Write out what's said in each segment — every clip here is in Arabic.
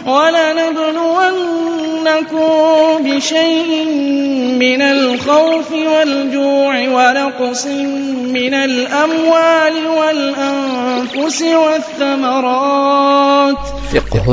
وَلَنَبْلُوَنَّكُم بِشَيْءٍ مِّنَ الْخَوْفِ وَالْجُوعِ وَنَقْصٍ مِّنَ الْأَمْوَالِ وَالْأَنفُسِ وَالثَّمَرَاتِ. فقه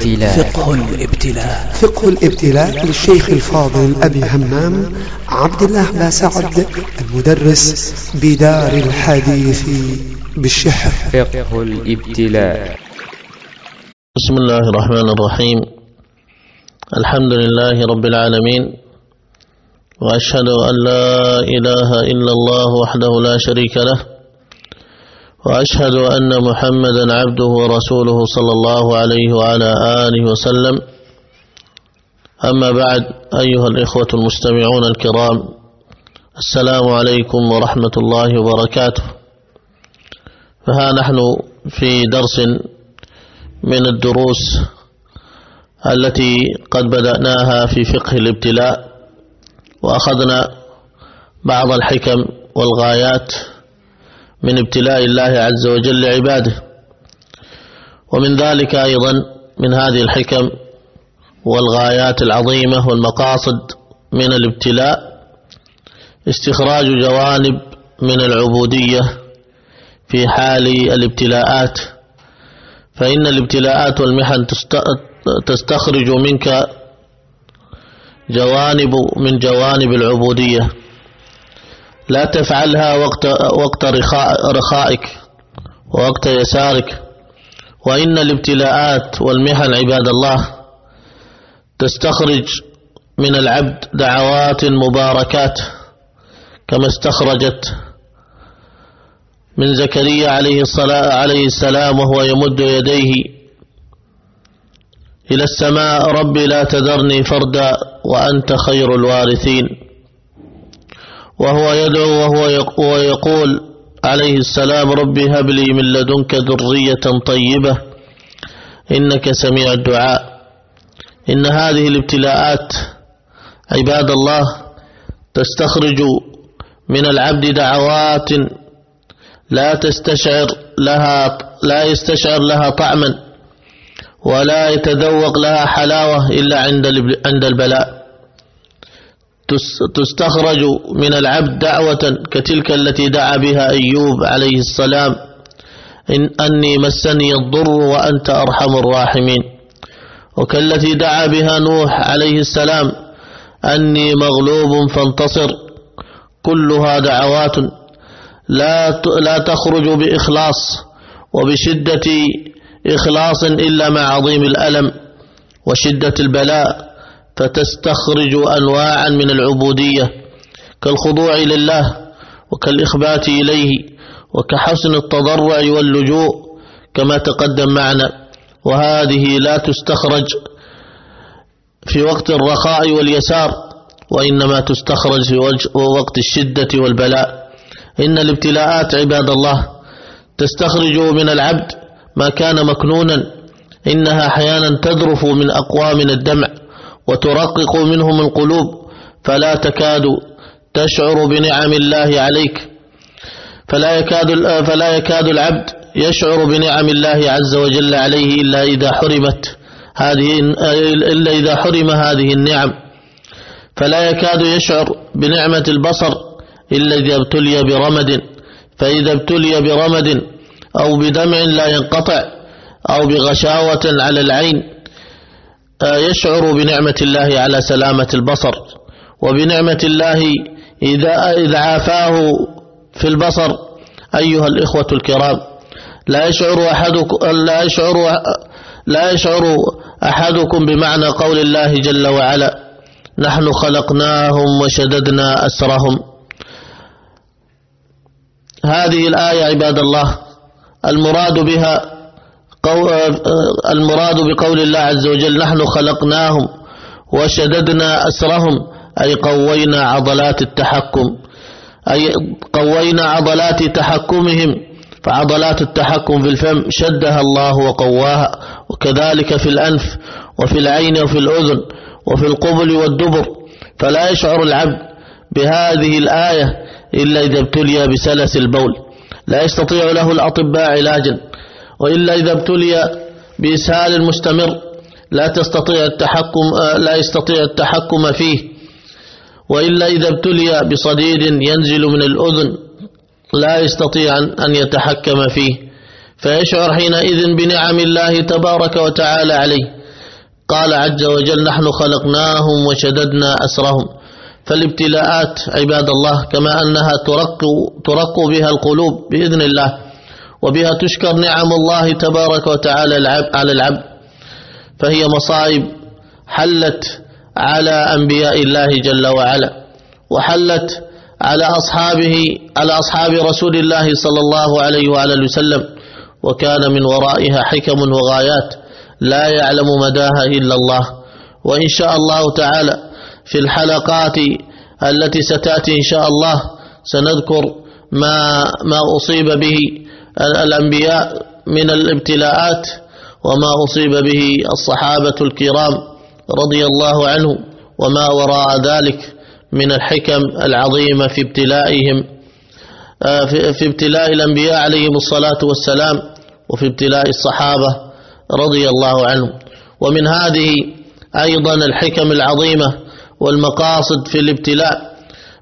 الابتلاء للشيخ الفاضل أبي همام عبد الله باسعد المدرس بدار الحديث بالشحر. فقه الابتلاء. بسم الله الرحمن الرحيم. الحمد لله رب العالمين، وأشهد أن لا إله إلا الله وحده لا شريك له، وأشهد أن محمدا عبده ورسوله صلى الله عليه وعلى آله وسلم. أما بعد، أيها الإخوة المستمعون الكرام، السلام عليكم ورحمة الله وبركاته. فها نحن في درس من الدروس التي قد بدأناها في فقه الابتلاء، وأخذنا بعض الحكم والغايات من ابتلاء الله عز وجل عباده. ومن ذلك أيضا من هذه الحكم والغايات العظيمة والمقاصد من الابتلاء استخراج جوانب من العبودية في حال الابتلاءات، فإن الابتلاءات والمحن تستخرج منك جوانب من جوانب العبودية لا تفعلها وقت رخائك ووقت يسارك. وإن الابتلاءات والمحن عباد الله تستخرج من العبد دعوات مباركات، كما استخرجت من زكريا عليه السلام وهو يمد يديه إلى السماء: ربي لا تذرني فردا وأنت خير الوارثين. وهو يدعو وهو يقول عليه السلام: ربي هب لي من لدنك ذرية طيبة إنك سميع الدعاء. إن هذه الابتلاءات عباد الله تستخرج من العبد دعوات لا يستشعر لها طعما ولا يتذوق لها حلاوة إلا عند البلاء. تستخرج من العبد دعوة كتلك التي دعا بها أيوب عليه السلام: أني مسني الضر وأنت أرحم الراحمين. وكالتي دعا بها نوح عليه السلام: أني مغلوب فانتصر. كلها دعوات لا تخرج بإخلاص وبشدة إخلاص إلا مع عظيم الألم وشدة البلاء، فتستخرج أنواعا من العبودية كالخضوع لله وكالإخبات إليه وكحسن التضرع واللجوء كما تقدم معنا. وهذه لا تستخرج في وقت الرخاء واليسار، وإنما تستخرج في وقت الشدة والبلاء. إن الابتلاءات عباد الله تستخرج من العبد ما كان مكنونا. إنها أحيانا تذرف من أقوام الدمع وترقق منهم القلوب، فلا تكاد تشعر بنعم الله عليك. فلا يكاد العبد يشعر بنعم الله عز وجل عليه إلا إذا حرم هذه النعم. فلا يكاد يشعر بنعمة البصر إلا إذا ابتلي برمد، فإذا ابتلي برمد أو بدمع لا ينقطع أو بغشاوة على العين يشعر بنعمة الله على سلامة البصر، وبنعمة الله إذا عافاه في البصر. أيها الإخوة الكرام، لا يشعر أحدكم بمعنى قول الله جل وعلا: نحن خلقناهم وشددنا أسرهم. هذه الآية عباد الله المراد بقول الله عز وجل: نحن خلقناهم وشددنا أسرهم، أي قوينا عضلات التحكم، أي قوينا عضلات تحكمهم. فعضلات التحكم في الفم شدها الله وقواها، وكذلك في الأنف وفي العين وفي الأذن وفي القبل والدبر. فلا يشعر العبد بهذه الآية إلا إذا ابتلي بسلس البول، لا يستطيع له الأطباء علاجا، وإلا إذا ابتلي بإسهال مستمر، لا يستطيع التحكم فيه، وإلا إذا ابتلي بصديد ينزل من الأذن لا يستطيع أن يتحكم فيه، فيشعر حينئذ بنعم الله تبارك وتعالى عليه. قال عز وجل: نحن خلقناهم وشددنا أسرهم. فالابتلاءات عباد الله كما أنها ترق بها القلوب بإذن الله، وبها تشكر نعم الله تبارك وتعالى على العبد، فهي مصائب حلت على أنبياء الله جل وعلا، وحلت على أصحاب رسول الله صلى الله عليه وآله وسلم، وكان من ورائها حكم وغايات لا يعلم مداها إلا الله. وإن شاء الله تعالى في الحلقات التي ستأتي إن شاء الله سنذكر ما أصيب به الأنبياء من الابتلاءات، وما أصيب به الصحابة الكرام رضي الله عنهم، وما وراء ذلك من الحكم العظيمة في ابتلائهم، في ابتلاء الأنبياء عليهم الصلاة والسلام، وفي ابتلاء الصحابة رضي الله عنهم. ومن هذه أيضا الحكم العظيمة والمقاصد في الابتلاء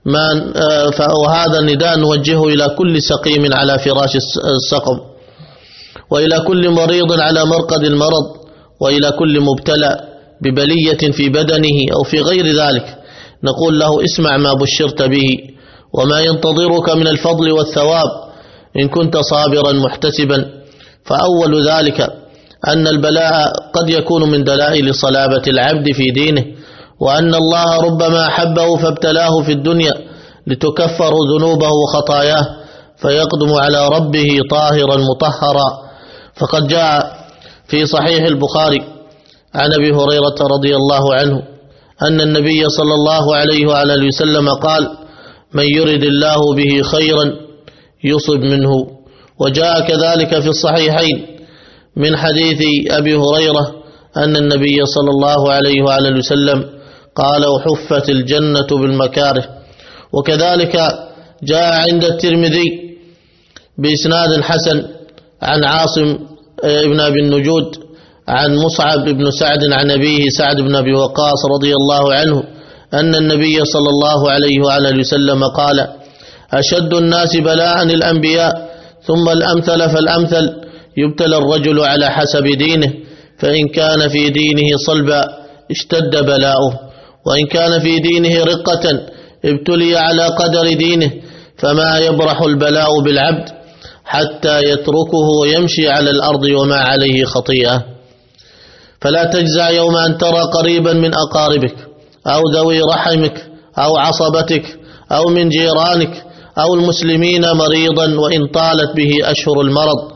وهذا النداء نوجهه إلى كل سقيم على فراش السقم، وإلى كل مريض على مرقد المرض، وإلى كل مبتلى ببلية في بدنه أو في غير ذلك، نقول له: اسمع ما بشرت به، وما ينتظرك من الفضل والثواب إن كنت صابرا محتسبا. فأول ذلك أن البلاء قد يكون من دلائل صلابة العبد في دينه، وأن الله ربما أحبه فابتلاه في الدنيا لتكفر ذنوبه وخطاياه، فيقدم على ربه طاهرا مطهرا. فقد جاء في صحيح البخاري عن أبي هريرة رضي الله عنه أن النبي صلى الله عليه وآله وسلم قال: من يرد الله به خيرا يصب منه. وجاء كذلك في الصحيحين من حديث أبي هريرة أن النبي صلى الله عليه وآله وسلم قال: وحفت الجنة بالمكاره. وكذلك جاء عند الترمذي بإسناد حسن عن عاصم ابن أبي النجود عن مصعب بن سعد عن أبيه سعد بن أبي وقاص رضي الله عنه أن النبي صلى الله عليه وآله وسلم قال: أشد الناس بلاء الأنبياء، ثم الأمثل فالأمثل، يبتلى الرجل على حسب دينه، فإن كان في دينه صلبا اشتد بلاؤه، وإن كان في دينه رقة ابتلي على قدر دينه، فما يبرح البلاء بالعبد حتى يتركه ويمشي على الأرض وما عليه خطيئة. فلا تجزع يوم أن ترى قريبا من أقاربك أو ذوي رحمك أو عصبتك أو من جيرانك أو المسلمين مريضا، وإن طالت به أشهر المرض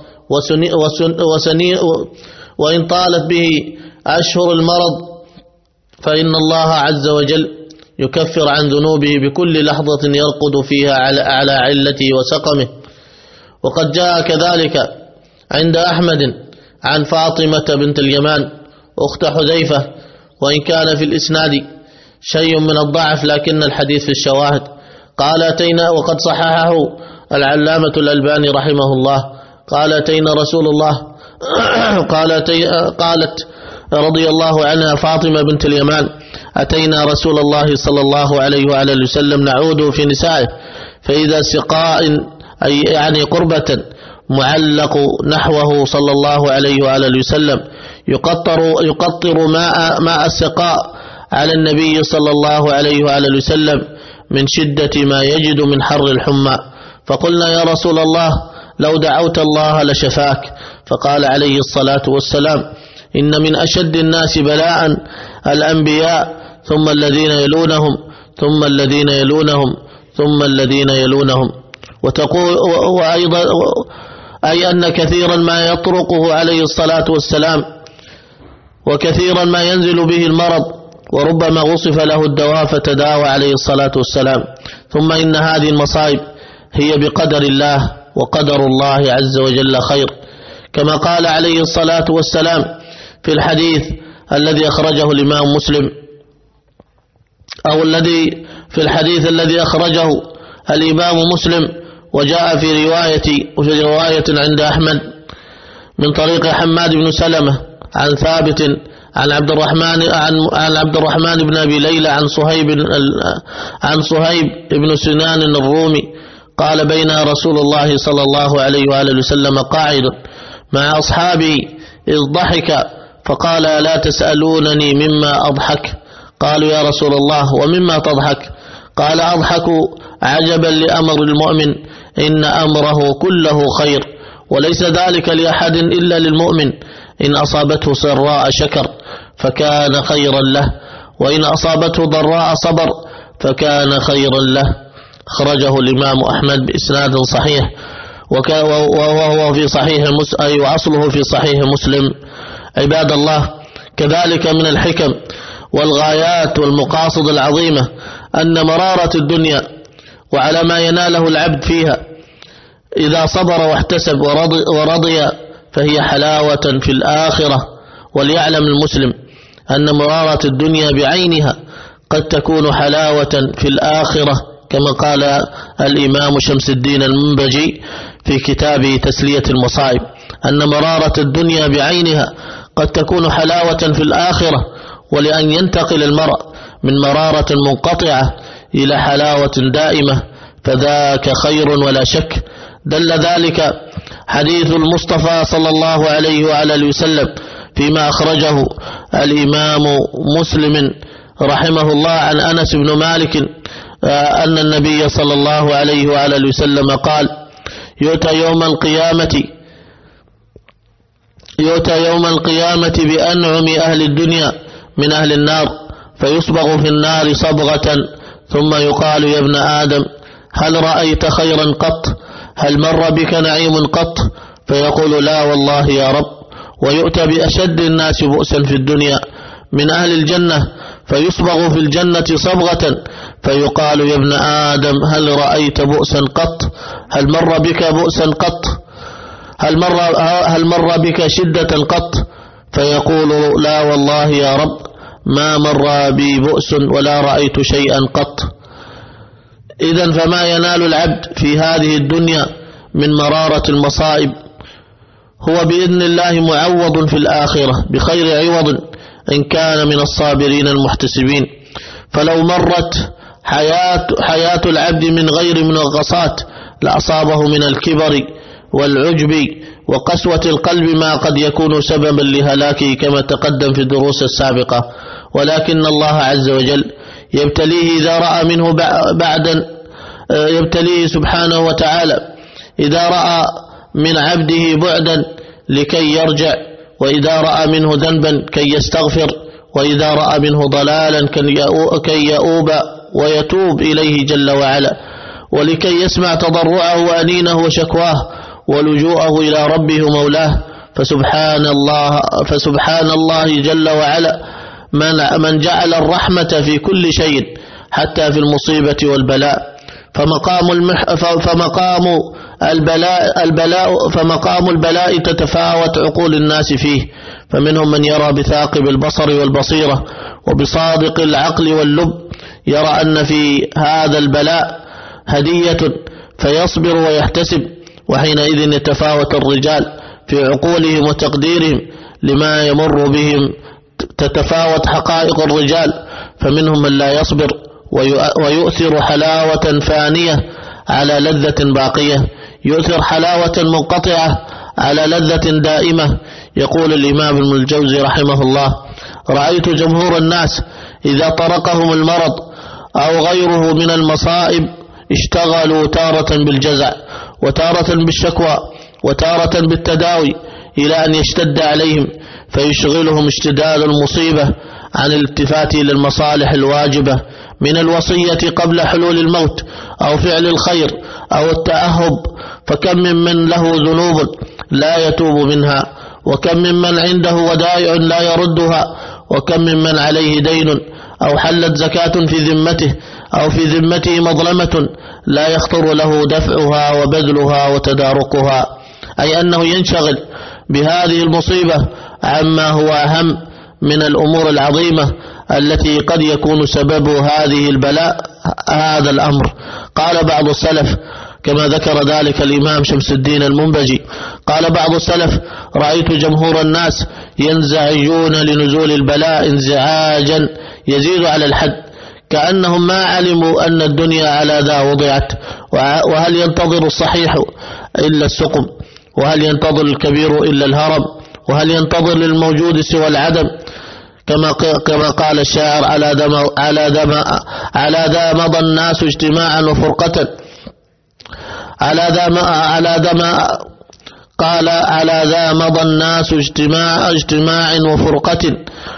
وإن طالت به أشهر المرض فإن الله عز وجل يكفر عن ذنوبه بكل لحظة يرقد فيها على علته وسقمه. وقد جاء كذلك عند أحمد عن فاطمة بنت اليمان أخت حذيفة، وإن كان في الإسناد شيء من الضعف لكن الحديث في الشواهد. قال: أتينا، وقد صححه العلامة الألباني رحمه الله، قال: أتينا رسول الله قالت رضي الله عنها فاطمة بنت اليمان: أتينا رسول الله صلى الله عليه وآله وسلم نعود في نسائه، فإذا سقاء أي يعني قربة معلق نحوه صلى الله عليه وآله وسلم يقطر ماء السقاء على النبي صلى الله عليه وآله وسلم من شدة ما يجد من حر الحمى. فقلنا: يا رسول الله لو دعوت الله لشفاك. فقال عليه الصلاة والسلام: إن من أشد الناس بلاء الأنبياء، ثم الذين يلونهم، ثم الذين يلونهم، ثم الذين يلونهم. وتقول وأيضا أي أن كثيرا ما يطرقه عليه الصلاة والسلام، وكثيرا ما ينزل به المرض، وربما وصف له الدواء فتداوى عليه الصلاة والسلام. ثم إن هذه المصائب هي بقدر الله، وقدر الله عز وجل خير، كما قال عليه الصلاة والسلام في الحديث الذي أخرجه الإمام مسلم، أو في الحديث الذي أخرجه الإمام مسلم، وجاء في رواية عند أحمد من طريق حماد بن سلمة عن ثابت عن عبد الرحمن بن أبي ليلى عن صهيب بن سنان الرومي قال: بين رسول الله صلى الله عليه وآله وسلم قاعد مع أصحابه إذ ضحك فقال: لا تسألونني مما أضحك. قالوا: يا رسول الله ومما تضحك؟ قال: أضحك عجبا لأمر المؤمن إن أمره كله خير، وليس ذلك لأحد إلا للمؤمن، إن أصابته سراء شكر فكان خيرا له، وإن أصابته ضراء صبر فكان خيرا له. أخرجه الإمام أحمد بإسناد صحيح، وهو في صحيح وأصله في صحيح مسلم. عباد الله، كذلك من الحكم والغايات والمقاصد العظيمة أن مرارة الدنيا وعلى ما يناله العبد فيها إذا صبر واحتسب ورضي فهي حلاوة في الآخرة. وليعلم المسلم أن مرارة الدنيا بعينها قد تكون حلاوة في الآخرة، كما قال الإمام شمس الدين المنبجي في كتابه تسلية المصائب، أن مرارة الدنيا بعينها قد تكون حلاوة في الآخرة. ولأن ينتقل المرء من مرارة منقطعة إلى حلاوة دائمة فذاك خير ولا شك. دل ذلك حديث المصطفى صلى الله عليه وآله وسلم فيما أخرجه الإمام مسلم رحمه الله عن أنس بن مالك أن النبي صلى الله عليه وآله وسلم قال: يؤتى يوم القيامة بأنعم أهل الدنيا من أهل النار، فيصبغ في النار صبغة، ثم يقال: يا ابن آدم هل رأيت خيرا قط؟ هل مر بك نعيم قط؟ فيقول: لا والله يا رب. ويؤتى بأشد الناس بؤسا في الدنيا من أهل الجنة، فيصبغ في الجنة صبغة، فيقال: يا ابن آدم هل رأيت بؤسا قط؟ هل مر بك بؤسا قط؟ هل مر بك شدة قط؟ فيقول: لا والله يا رب ما مر بي بؤس ولا رأيت شيئا قط. إذن فما ينال العبد في هذه الدنيا من مرارة المصائب هو بإذن الله معوض في الآخرة بخير عوض إن كان من الصابرين المحتسبين. فلو مرت حياة العبد من غير منغصات لأصابه من الكبر والعجب وقسوة القلب ما قد يكون سببا لهلاكه كما تقدم في الدروس السابقة. ولكن الله عز وجل يبتليه إذا رأى منه يبتليه سبحانه وتعالى إذا رأى من عبده بعدا لكي يرجع، وإذا رأى منه ذنبا كي يستغفر، وإذا رأى منه ضلالا كي يؤوب ويتوب إليه جل وعلا، ولكي يسمع تضرعه وأنينه وشكواه ولجوءه إلى ربه مولاه. فسبحان الله جل وعلا من جعل الرحمة في كل شيء حتى في المصيبة والبلاء. فمقام البلاء تتفاوت عقول الناس فيه، فمنهم من يرى بثاقب البصر والبصيرة وبصادق العقل واللب، يرى أن في هذا البلاء هدية فيصبر ويحتسب، وحينئذ يتفاوت الرجال في عقولهم وتقديرهم لما يمر بهم، تتفاوت حقائق الرجال، فمنهم من لا يصبر ويؤثر حلاوة فانية على لذة باقية، يؤثر حلاوة منقطعة على لذة دائمة. يقول الإمام ابن الجوزي رحمه الله: رأيت جمهور الناس إذا طرقهم المرض أو غيره من المصائب اشتغلوا تارة بالجزع وتارة بالشكوى وتارة بالتداوي إلى أن يشتد عليهم فيشغلهم اشتداد المصيبة عن الالتفات إلى المصالح الواجبة من الوصية قبل حلول الموت أو فعل الخير أو التأهب. فكم ممن له ذنوب لا يتوب منها، وكم ممن عنده ودائع لا يردها، وكم ممن عليه دين أو حلت زكاة في ذمته أو في ذمته مظلمة لا يخطر له دفعها وبذلها وتداركها، أي أنه ينشغل بهذه المصيبة عما هو أهم من الأمور العظيمة التي قد يكون سبب هذه البلاء هذا الأمر. قال بعض السلف: كما ذكر ذلك الإمام شمس الدين المنبجي. قال بعض السلف: رأيت جمهور الناس ينزعجون لنزول البلاء انزعاجا يزيد على الحد، كأنهم ما علموا أن الدنيا على ذا وضعت، وهل ينتظر الصحيح إلا السقم، وهل ينتظر الكبير إلا الهرم، وهل ينتظر للموجود سوى العدم، كما قال الشاعر: على ذا مضى الناس اجتماعا وفرقة، على ذا مضى الناس اجتماع وفرقة،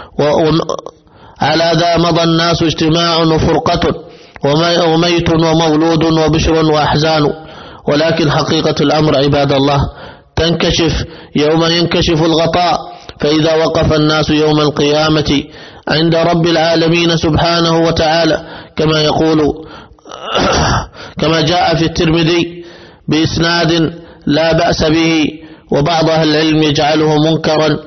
على ذا مضى الناس اجتماع وفرقة، وميت ومولود وبشر وأحزان. ولكن حقيقة الأمر عباد الله تنكشف يوم ينكشف الغطاء، فإذا وقف الناس يوم القيامة عند رب العالمين سبحانه وتعالى، كما جاء في الترمذي بإسناد لا بأس به، وبعض أهل العلم يجعله منكرا،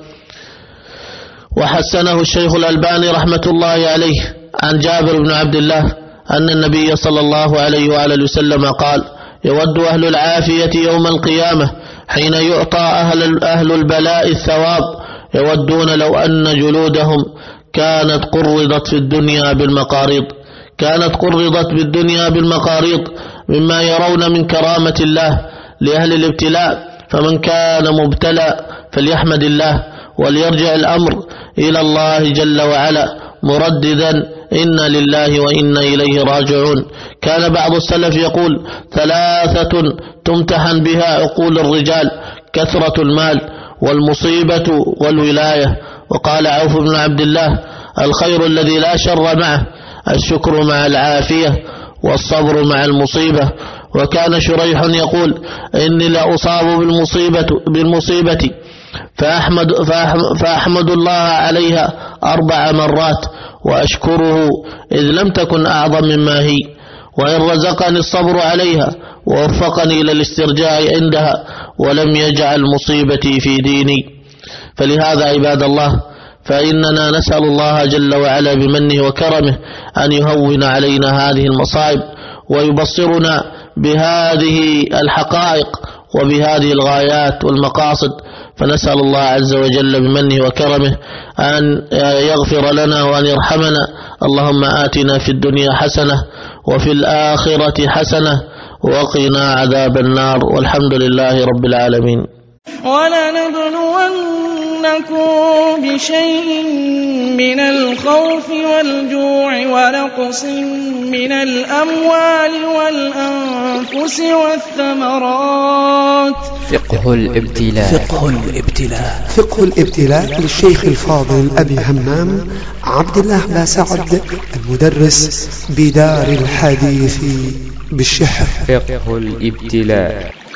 وحسنه الشيخ الألباني رحمة الله عليه، عن جابر بن عبد الله أن النبي صلى الله عليه وآله وسلم قال: يود أهل العافية يوم القيامة حين يعطى أهل البلاء الثواب، يودون لو أن جلودهم كانت قرضت في الدنيا بالمقاريض مما يرون من كرامة الله لأهل الابتلاء. فمن كان مبتلى فليحمد الله وليرجع الأمر إلى الله جل وعلا مرددا: إنا لله وإنا إليه راجعون. كان بعض السلف يقول: 3 تمتحن بها عقول الرجال: كثرة المال والمصيبة والولاية. وقال عوف بن عبد الله: الخير الذي لا شر معه الشكر مع العافية والصبر مع المصيبة. وكان شريح يقول: إني لأصاب بالمصيبة فأحمد الله عليها 4 مرات وأشكره إذ لم تكن أعظم مما هي، وإن رزقني الصبر عليها ووفقني إلى الاسترجاع عندها ولم يجعل مصيبتي في ديني. فلهذا عباد الله فإننا نسأل الله جل وعلا بمنه وكرمه أن يهون علينا هذه المصائب ويبصرنا بهذه الحقائق وبهذه الغايات والمقاصد. فنسأل الله عز وجل بمنه وكرمه أن يغفر لنا وأن يرحمنا. اللهم آتنا في الدنيا حسنة وفي الآخرة حسنة وقنا عذاب النار، والحمد لله رب العالمين. ولنبلونكم بشيء من الخوف والجوع ونقص من الأموال والأنفس والثمرات. فقه الابتلاء للشيخ الفاضل أبي همام عبد الله باسعد المدرس بدار الحديث بالشحر. فقه الابتلاء.